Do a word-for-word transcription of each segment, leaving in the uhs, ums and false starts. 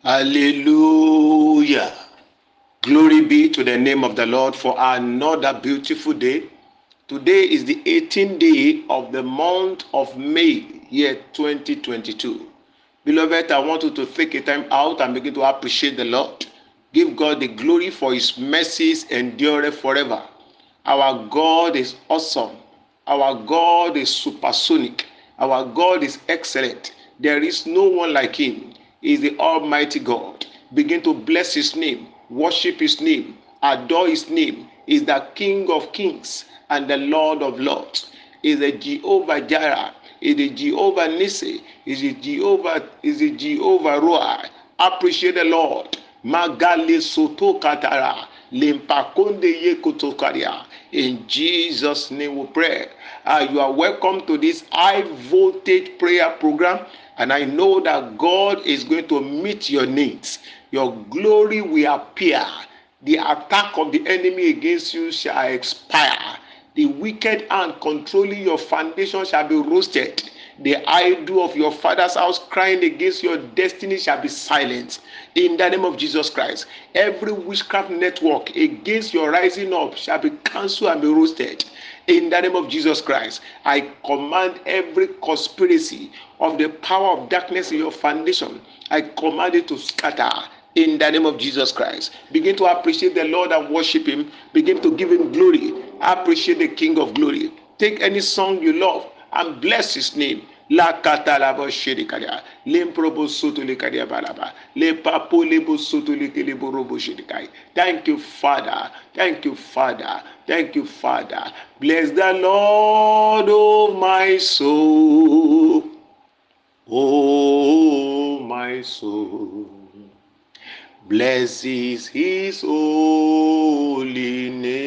Hallelujah. Glory be to the name of the Lord for another beautiful day. Today is the eighteenth day of the month of May, year twenty twenty-two. Beloved, I want you to take a time out and begin to appreciate the Lord. Give God the glory for his mercies endure forever. Our God is awesome. Our God is supersonic. Our God is excellent. There is no one like him. He is the Almighty God. Begin to bless his name, worship his name, adore his name. He is the King of kings and the Lord of lords. He is the Jehovah Jireh. He is the Jehovah Nissi. He is the Jehovah, is the Jehovah Ruah. Appreciate the Lord. Magale soto katara. Limpakonde ye kotokaria. In Jesus' name we pray. Uh, you are welcome to this high voltage prayer program. And I know that God is going to meet your needs. Your glory will appear. The attack of the enemy against you shall expire. The wicked hand controlling your foundation shall be roasted. The idol of your father's house crying against your destiny shall be silent. In the name of Jesus Christ, every witchcraft network against your rising up shall be cancelled and be roasted. In the name of Jesus Christ, I command every conspiracy of the power of darkness in your foundation, I command it to scatter. In the name of Jesus Christ, begin to appreciate the Lord and worship him. Begin to give him glory. Appreciate the King of glory. Take any song you love and bless his name. La katalaba shedikaria, lemprobo soto lekaria balaba, le papo lebo soto lekelebo robo shedikai. Thank you, Father. Thank you, Father. Thank you, Father. Bless the Lord, oh my soul. Oh my soul. Bless is his holy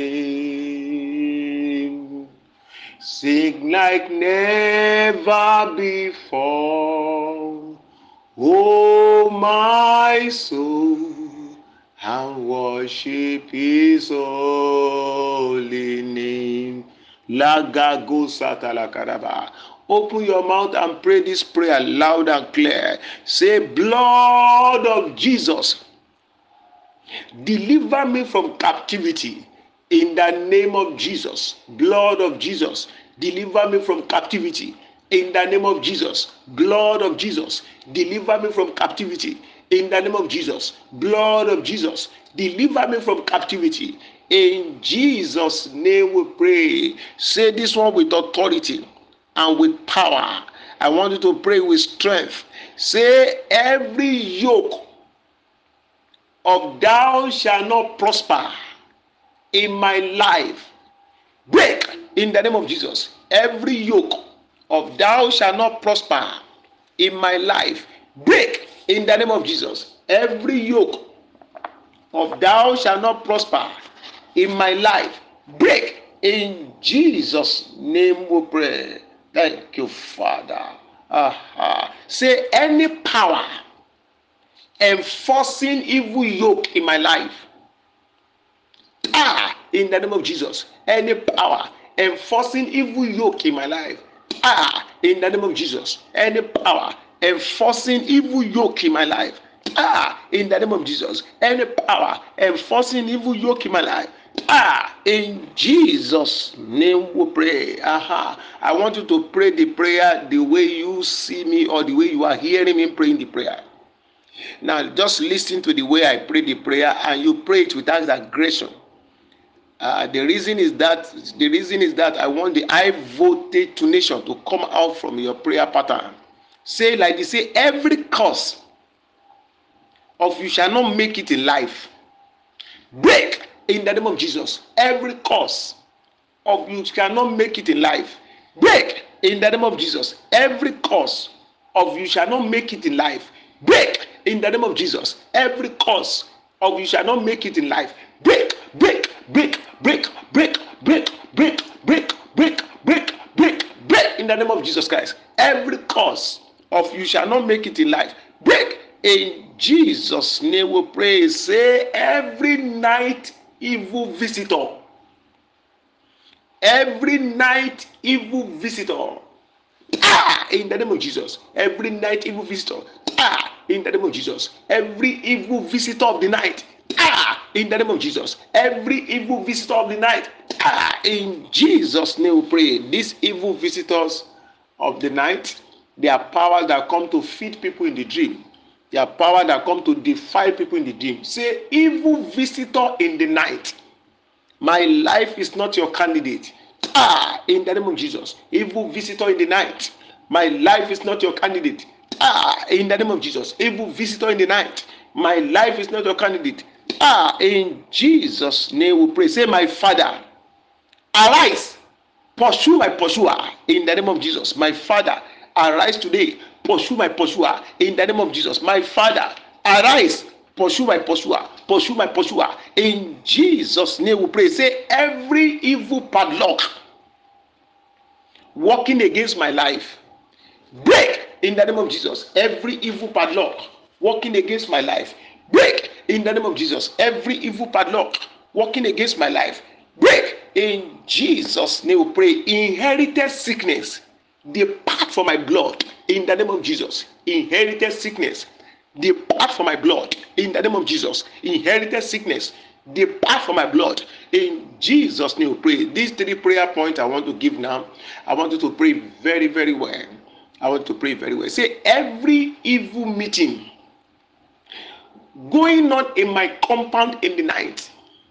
name. Sing like never before, oh my soul, and worship his holy name. Lagago satalakaraba. Open your mouth and pray this prayer loud and clear. Say, blood of Jesus, deliver me from captivity. In the name of Jesus, blood of Jesus, deliver me from captivity. In the name of Jesus, blood of Jesus, deliver me from captivity. In the name of Jesus, blood of Jesus, deliver me from captivity. In Jesus' name we pray. Say this one with authority and with power. I want you to pray with strength. Say, every yoke of thou shalt not prosper in my life, break in the name of Jesus. Every yoke of thou shalt not prosper in my life, break in the name of Jesus. Every yoke of thou shalt not prosper in my life, break in Jesus' name we pray. Thank you, Father. Uh-huh. Say, any power enforcing evil yoke in my life, ah, in the name of Jesus. Any power enforcing evil yoke in my life, ah, in the name of Jesus. Any power enforcing evil yoke in my life, ah, in the name of Jesus. Any power enforcing evil yoke in my life, ah, in Jesus' name we pray. Aha. I want you to pray the prayer the way you see me or the way you are hearing me praying the prayer. Now, just listen to the way I pray the prayer, and you pray it without aggression. Uh, the reason is that the reason is that I want the high voltage tunation to come out from your prayer pattern. Say like this: say, every curse of you shall not make it in life, break in the name of Jesus. Every curse of you shall not make it in life, break in the name of Jesus. Every curse of you shall not make it in life, break in the name of Jesus. Every curse of you shall not make it in life, break, break, break, break, break, break, break, break, break, break, break, break in the name of Jesus Christ. Every curse of you shall not make it in life, break in Jesus' name we pray. Say, every night evil visitor, every night evil visitor, ah, in the name of Jesus. Every night evil visitor, ah, in the name of Jesus. Every evil visitor of the night, die in the name of Jesus. Every evil visitor of the night, die in Jesus' name we pray. These evil visitors of the night, they are powers that come to feed people in the dream. They are power that come to defile people in the dream. Say, evil visitor in the night, my life is not your candidate. Ah, in the name of Jesus. Evil visitor in the night, my life is not your candidate. Ah, in the name of Jesus. Evil visitor in the night, my life is not your candidate. Ah, in Jesus' name we pray. Say, my Father, arise, pursue my pursuer in the name of Jesus. My Father, arise today, pursue my pursuer in the name of Jesus. My Father, arise, pursue my pursuer, pursue my pursuer in Jesus' name we pray. Say, every evil padlock working against my life, break in the name of Jesus. Every evil padlock working against my life, break in the name of Jesus. Every evil padlock working against my life, break in Jesus' name we pray. Inherited sickness, depart from my blood in the name of Jesus. Inherited sickness, depart from my blood in the name of Jesus. Inherited sickness, depart from my blood in Jesus' name we pray. These three prayer points I want to give now. I want you to pray very, very well. I want to pray very well. Say, every evil meeting going on in my compound in the night,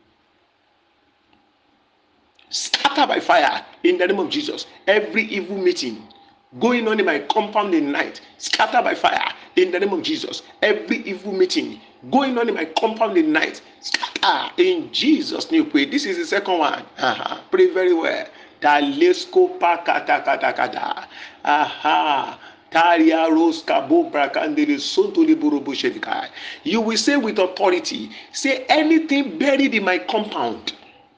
scatter by fire in the name of Jesus. Every evil meeting going on in my compound in the night, scatter by fire in the name of Jesus. Every evil meeting going on in my compound in the night, scatter in Jesus' name. Pray. This is the second one. Uh-huh. Pray very well. Talesko pakata kata kata. Aha. You will say with authority, say, anything buried in my compound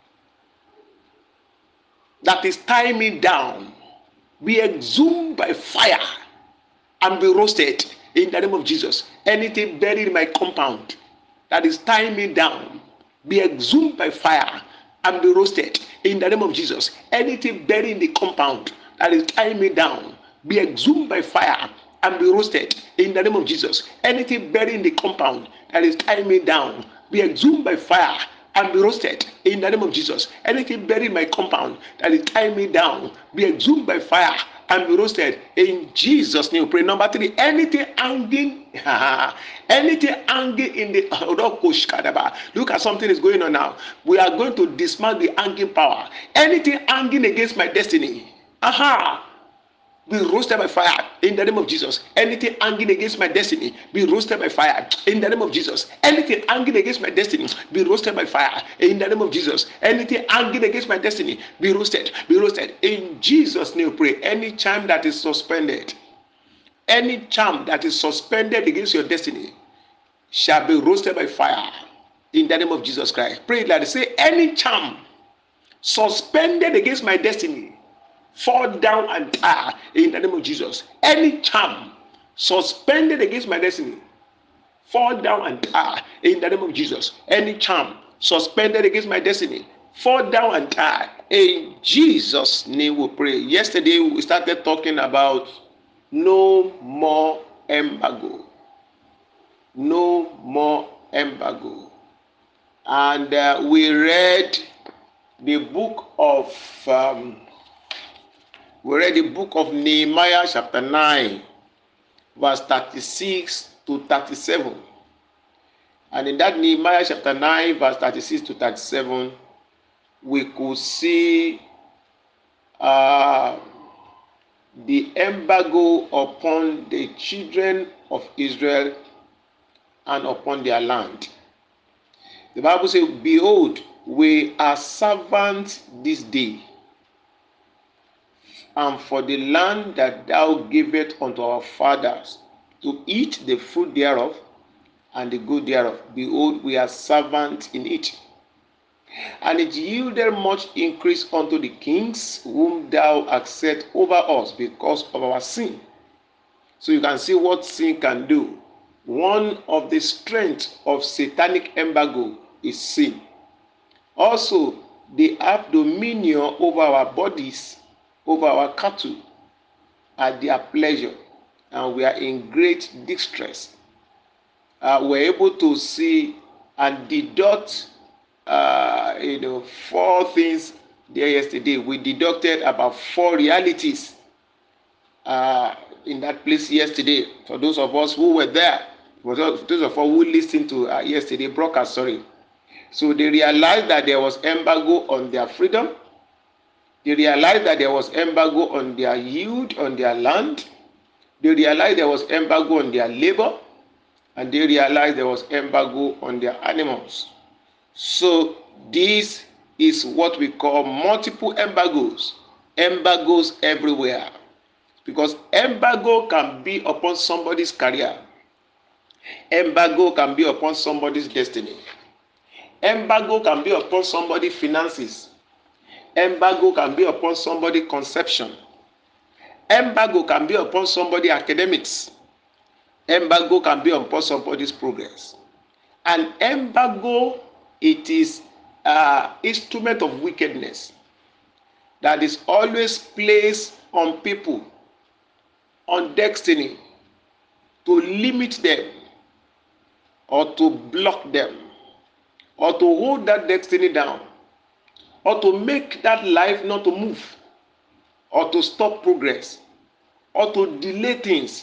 that is tying me down, be exhumed by fire and be roasted in the name of Jesus. Anything buried in my compound that is tying me down, be exhumed by fire and be roasted in the name of Jesus. Anything buried in the compound that is tying me down, be exhumed by fire and be roasted in the name of Jesus. Anything buried in the compound that is tying me down, be exhumed by fire and be roasted in the name of Jesus. Anything buried in my compound that is tying me down, be exhumed by fire and be roasted in Jesus' name. Pray. Number three, anything hanging, anything hanging in the look at something is going on now. We are going to dismantle the hanging power. Anything hanging against my destiny, aha, be roasted by fire in the name of Jesus. Anything hanging against my destiny, be roasted by fire in the name of Jesus. Anything hanging against my destiny, be roasted by fire in the name of Jesus. Anything hanging against my destiny, be roasted, be roasted in Jesus' name. Pray. Any charm that is suspended, any charm that is suspended against your destiny shall be roasted by fire in the name of Jesus Christ. Pray that. Say, any charm suspended against my destiny, fall down and die in the name of Jesus. Any charm suspended against my destiny, fall down and die in the name of Jesus. Any charm suspended against my destiny, fall down and die in Jesus' name we pray. Yesterday we started talking about no more embargo. No more embargo. And uh, we read the book of um, We read the book of Nehemiah chapter nine, verse thirty-six to thirty-seven. And in that Nehemiah chapter nine, verse thirty-six to thirty-seven, we could see uh, the embargo upon the children of Israel and upon their land. The Bible says, behold, we are servants this day, and for the land that thou gavest unto our fathers to eat the fruit thereof and the good thereof. Behold, we are servants in it. And it yielded much increase unto the kings whom thou hast set over us because of our sin. So you can see what sin can do. One of the strengths of satanic embargo is sin. Also, they have dominion over our bodies, over our cattle, at their pleasure, and we are in great distress. uh, were able to see and deduct, uh, you know, four things there yesterday. We deducted about four realities uh, in that place yesterday. For those of us who were there, for those of us who listened to uh, yesterday broadcast, sorry. So they realized that there was embargo on their freedom. They realized that there was embargo on their yield, on their land. They realized there was embargo on their labor. And they realized there was embargo on their animals. So this is what we call multiple embargoes. Embargoes everywhere. Because embargo can be upon somebody's career. Embargo can be upon somebody's destiny. Embargo can be upon somebody's finances. Embargo can be upon somebody's conception. Embargo can be upon somebody's academics. Embargo can be upon somebody's progress. An embargo, it is an instrument of wickedness that is always placed on people, on destiny, to limit them or to block them or to hold that destiny down or to make that life not to move or to stop progress or to delay things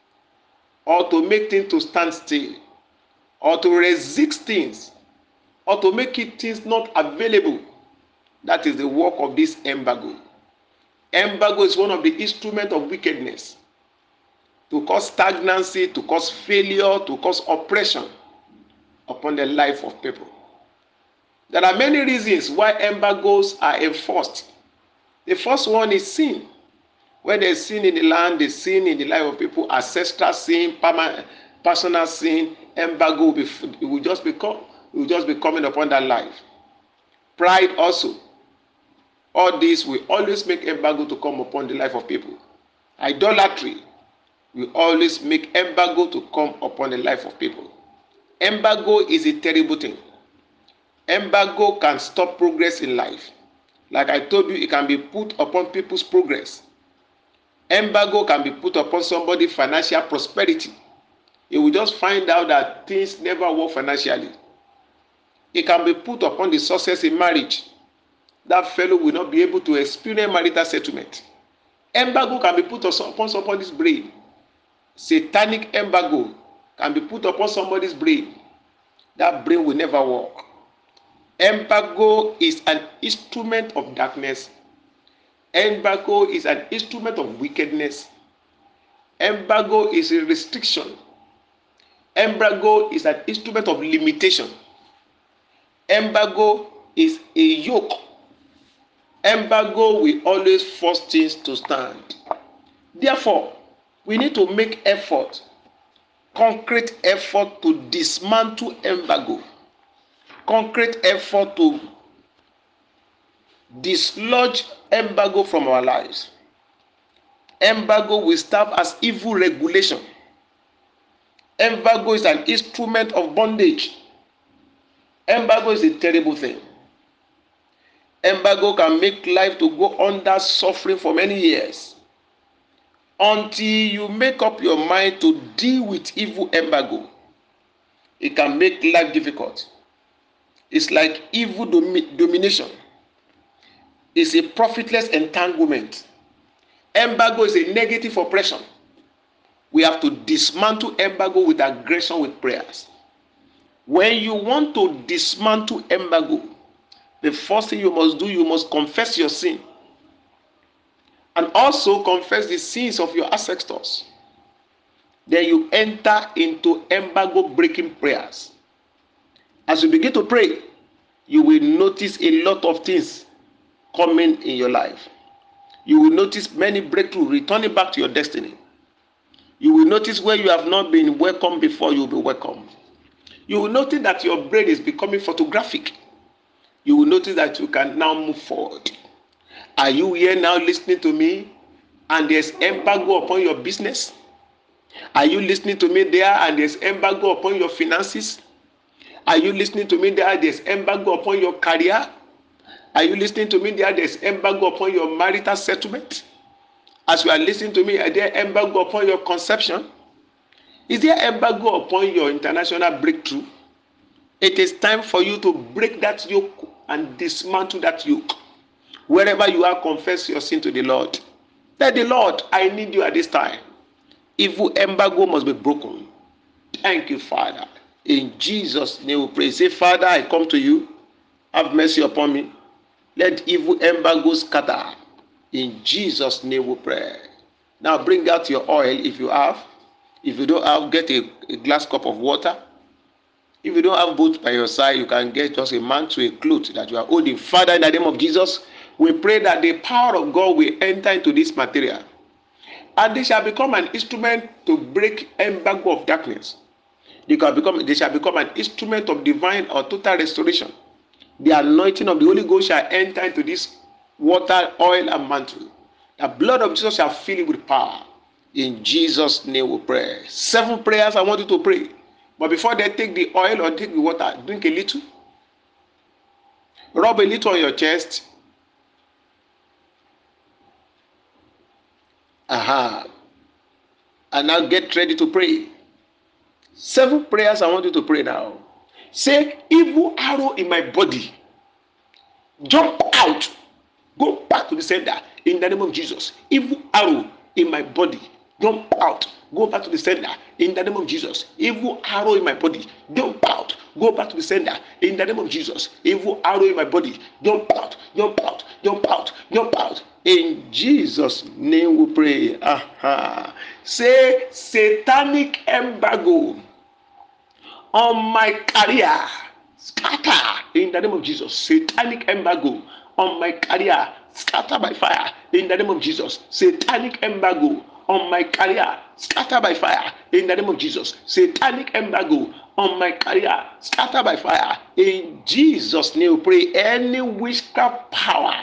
or to make things to stand still or to resist things or to make it things not available. That is the work of this embargo. Embargo is one of the instruments of wickedness to cause stagnancy, to cause failure, to cause oppression upon the life of people. There are many reasons why embargoes are enforced. The first one is sin. When there's sin in the land, there's sin in the life of people, ancestral sin, personal sin, embargo will, be, it will just become, it will just be coming upon that life. Pride also. All this will always make embargo to come upon the life of people. Idolatry will always make embargo to come upon the life of people. Embargo is a terrible thing. Embargo can stop progress in life. Like I told you, it can be put upon people's progress. Embargo can be put upon somebody's financial prosperity. You will just find out that things never work financially. It can be put upon the success in marriage. That fellow will not be able to experience marital settlement. Embargo can be put upon somebody's brain. Satanic embargo can be put upon somebody's brain. That brain will never work. Embargo is an instrument of darkness. Embargo is an instrument of wickedness. Embargo is a restriction. Embargo is an instrument of limitation. Embargo is a yoke. Embargo will always force things to stand. Therefore, we need to make effort, concrete effort to dismantle embargo, concrete effort to dislodge embargo from our lives. Embargo will serve as evil regulation. Embargo is an instrument of bondage. Embargo is a terrible thing. Embargo can make life to go under suffering for many years until you make up your mind to deal with evil embargo. It can make life difficult. It's like evil domi- domination. It's a profitless entanglement. Embargo is a negative oppression. We have to dismantle embargo with aggression, with prayers. When you want to dismantle embargo, the first thing you must do, you must confess your sin. And also confess the sins of your ancestors. Then you enter into embargo breaking prayers. As you begin to pray, you will notice a lot of things coming in your life. You will notice many breakthroughs returning back to your destiny. You will notice where you have not been welcomed before, you will be welcomed. You will notice that your brain is becoming photographic. You will notice that you can now move forward. Are you here now listening to me and there's embargo upon your business? Are you listening to me there and there's embargo upon your finances? Are you listening to me there there's embargo upon your career? Are you listening to me there there's embargo upon your marital settlement? As you are listening to me, are there embargo upon your conception? Is there embargo upon your international breakthrough? It is time for you to break that yoke and dismantle that yoke. Wherever you are, confess your sin to the Lord. Tell the Lord, I need you at this time. Evil embargo must be broken. Thank you, Father. In Jesus' name we pray. Say, Father, I come to you. Have mercy upon me. Let evil embargo scatter. In Jesus' name we pray. Now bring out your oil if you have. If you don't have, get a, a glass cup of water. If you don't have both by your side, you can get just a mantle, a cloth that you are holding. Father, in the name of Jesus, we pray that the power of God will enter into this material. And they shall become an instrument to break embargo of darkness. They, can become, they shall become an instrument of divine or total restoration. The anointing of the Holy Ghost shall enter into this water, oil, and mantle. The blood of Jesus shall fill it with power. In Jesus' name we pray. Seven prayers I want you to pray. But before they take the oil or take the water, drink a little. Rub a little on your chest. Aha. And now get ready to pray. Seven prayers I want you to pray now. Say, evil arrow in my body, jump out. Go back to the sender in the name of Jesus. Evil arrow in my body, jump out. Go back to the sender in the name of Jesus. Evil arrow in my body, jump out. Go back to the sender in the name of Jesus. Evil arrow in my body, jump out, jump out, jump out, jump out. In Jesus' name we pray. Aha. Say, satanic embargo on my career, scatter in the name of Jesus. Satanic embargo on my career, scatter by fire in the name of Jesus. Satanic embargo on my career, scatter by fire in the name of Jesus. Satanic embargo on my career, scatter by fire in Jesus' name we pray. Any witchcraft power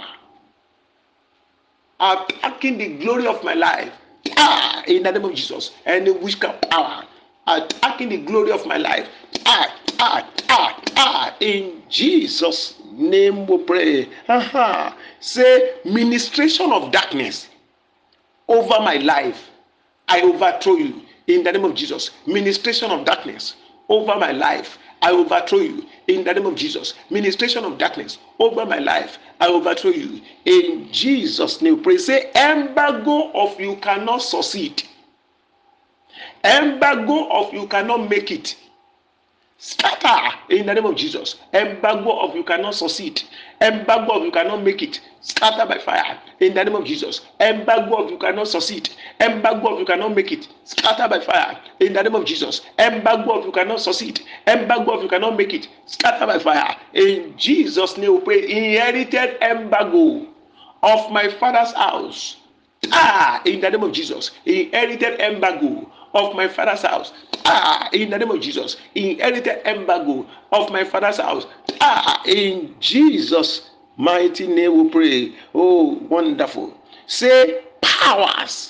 attacking the glory of my life, ah, in the name of Jesus. Any witchcraft power attacking the glory of my life, ah, ah, ah, ah, in Jesus' name we pray. Aha. Say, ministration of darkness over my life, I overthrow you in the name of Jesus. Ministration of darkness over my life, I overthrow you in the name of Jesus. Ministration of darkness over my life, I overthrow you in Jesus' name. Pray. Say, embargo of you cannot succeed. Embargo of you cannot make it, scatter in the name of Jesus. Embargo of you cannot succeed. Embargo of you cannot make it, scatter by fire in the name of Jesus. Embargo of you cannot succeed. Embargo of you cannot make it, scatter by fire in the name of Jesus. Embargo of you cannot succeed. Embargo of you cannot make it, scatter by fire in Jesus' name we pray. Inherited embargo of my father's house, ah, in the name of Jesus. Inherited embargo of my father's house, ah, in the name of Jesus. Inherited embargo of my father's house, ah, in Jesus' mighty name we pray. Oh, wonderful. Say, powers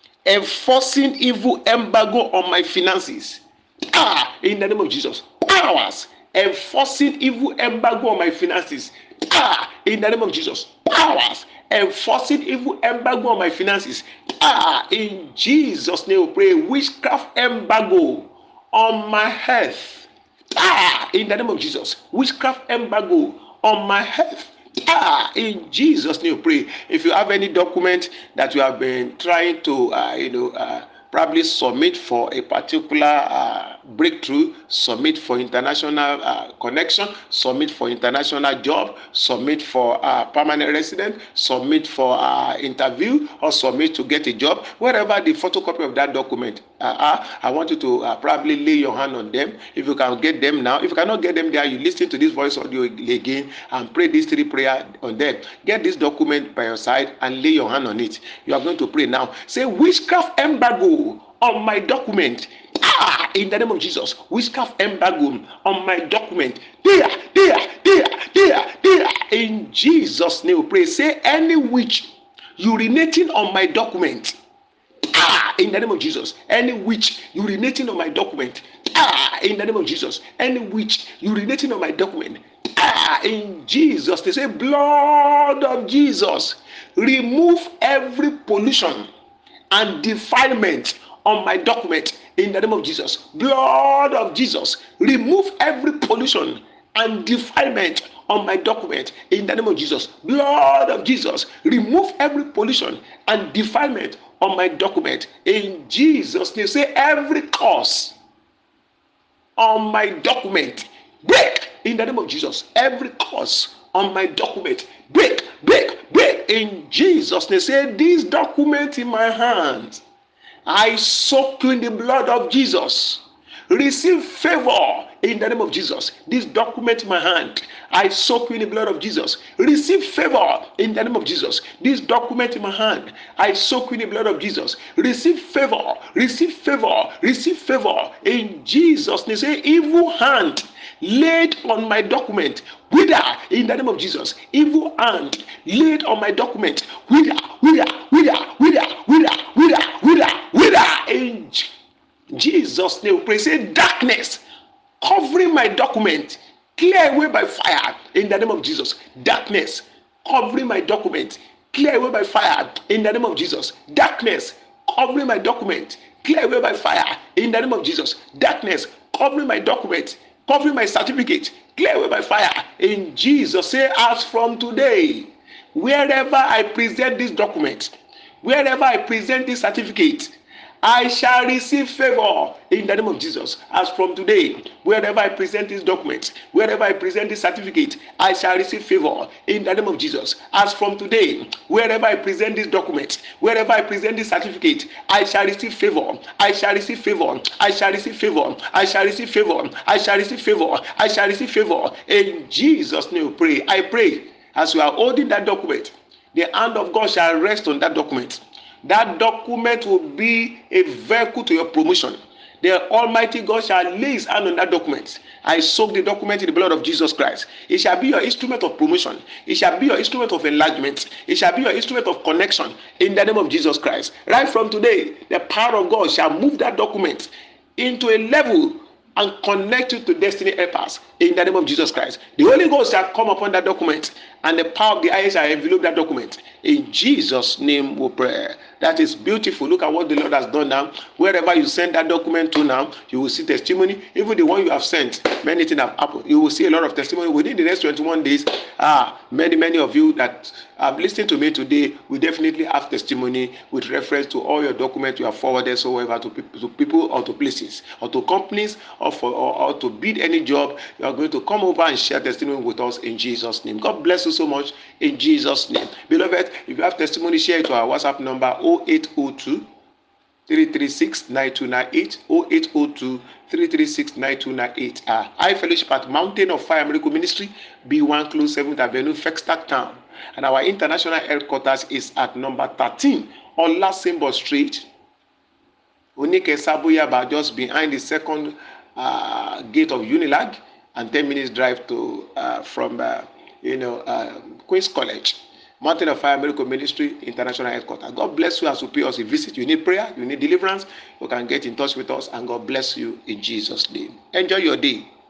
enforcing evil embargo on my finances, ah, in the name of Jesus. Powers enforcing evil embargo on my finances, ah, in the name of Jesus. Powers enforcing evil embargo on my finances, ah, in Jesus' name we pray. Witchcraft embargo on my health, ah, in the name of Jesus. Witchcraft embargo on my health, ah, in Jesus' name we pray. If you have any document that you have been trying to uh, you know uh, probably submit for a particular uh, breakthrough, submit for international uh, connection, submit for international job, submit for uh, permanent resident, submit for uh, interview, or submit to get a job, wherever the photocopy of that document uh, are, I want you to uh, probably lay your hand on them. If you can get them now, if you cannot get them there, you listen to this voice audio again and pray these three prayers on them. Get this document by your side and lay your hand on it. You are going to pray now. Say, witchcraft embargo on my document, ah, in the name of Jesus. Witchcraft embargo on my document, there, there, there, there, there, in Jesus' name we pray. Say, any witch urinating on my document, ah, in the name of Jesus. Any witch urinating on my document, ah, in the name of Jesus. Any witch urinating on my document, ah, in Jesus. They say, blood of Jesus, remove every pollution and defilement on my document in the name of Jesus. Blood of Jesus, remove every pollution and defilement on my document in the name of Jesus. Blood of Jesus, remove every pollution and defilement on my document in Jesus' name. Say every curse on my document break in the name of Jesus. Every curse on my document break, break, break in Jesus' name. Say this document in my hands, I soak you in the blood of Jesus. Receive favor in the name of Jesus. This document in my hand, I soak you in the blood of Jesus. Receive favor in the name of Jesus. This document in my hand, I soak you in the blood of Jesus. Receive favor, receive favor, receive favor in Jesus' name. Say evil hand laid on my document, wither in the name of Jesus. Evil hand laid on my document, wither, wither, wither, wither, wither, wither, wither, wither in Jesus' name. Pray. Say darkness covering my document, clear away by fire in the name of Jesus. Darkness covering my document, clear away by fire in the name of Jesus. Darkness covering my document, clear away by fire in the name of Jesus. Darkness covering my document, covering my certificate, clear away by fire in Jesus. Say as from today, wherever I present this document, wherever I present this certificate, I shall receive favor in the name of Jesus. As from today, wherever I present this document, wherever I present this certificate, I shall receive favor in the name of Jesus. As from today, wherever I present this document, wherever I present this certificate, I shall receive favor. I shall receive favor. I shall receive favor. I shall receive favor. I shall receive favor. I shall receive favor. In Jesus' name, pray. I pray as you are holding that document, the hand of God shall rest on that document. That document will be a vehicle to your promotion. The Almighty God shall lay his hand on that document. I soak the document in the blood of Jesus Christ. It shall be your instrument of promotion. It shall be your instrument of enlargement. It shall be your instrument of connection in the name of Jesus Christ. Right from today, the power of God shall move that document into a level and connect you to destiny helpers in the name of Jesus Christ. The Holy Ghost shall come upon that document, and the power of the highest shall envelop that document. In Jesus' name we pray. That is beautiful. Look at what the Lord has done now. Wherever you send that document to now, you will see testimony. Even the one you have sent, many things have happened. You will see a lot of testimony within the next twenty-one days. Ah, many, many of you that have listened to me today will definitely have testimony with reference to all your documents you have forwarded so ever to people, to people or to places or to companies or for or, or to bid any job. You are going to come over and share testimony with us in Jesus' name. God bless you so much in Jesus' name. Beloved, if you have testimony, share it to our WhatsApp number zero eight zero two, three three six, nine two nine eight, zero eight zero two, three three six, nine two nine eight. Uh, I fellowship at Mountain of Fire Miracle Ministry, B one Close seventh Avenue, Fexstack Town. And our international headquarters is at number thirteen, Olasimbo Street, Unike Sabuyaba, just behind the second uh, gate of Unilag, and ten minutes drive to uh, from uh, you know uh, Queen's College. Mountain of Fire Miracle Ministry International Headquarters. God bless you as you pay us a visit. You need prayer, you need deliverance, you can get in touch with us, and God bless you in Jesus' name. Enjoy your day.